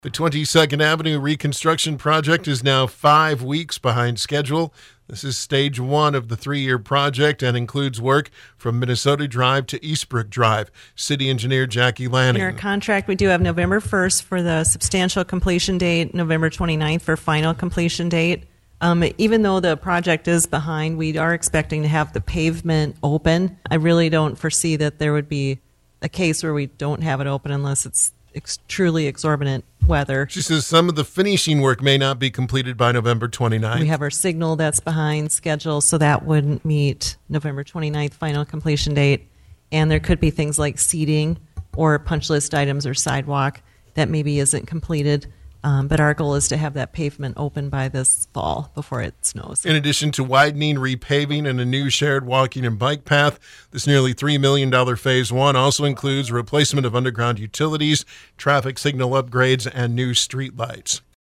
The 22nd Avenue reconstruction project is now 5 weeks behind schedule. This is stage one of the 3-year project and includes work from Minnesota Drive to Eastbrook Drive. City engineer Jackie Lanning. In our contract, we do have November 1st for the substantial completion date, November 29th for final completion date. Even though the project is behind, we are expecting to have the pavement open. I really don't foresee that there would be a case where we don't have it open unless it's truly exorbitant weather. She says some of the finishing work may not be completed by November 29th. We have our signal that's behind schedule, so that wouldn't meet November 29th final completion date. And there could be things like seating or punch list items or sidewalk that maybe isn't completed. But our goal is to have that pavement open by this fall before it snows. In addition to widening, repaving, and a new shared walking and bike path, this nearly $3 million Phase 1 also includes replacement of underground utilities, traffic signal upgrades, and new street lights.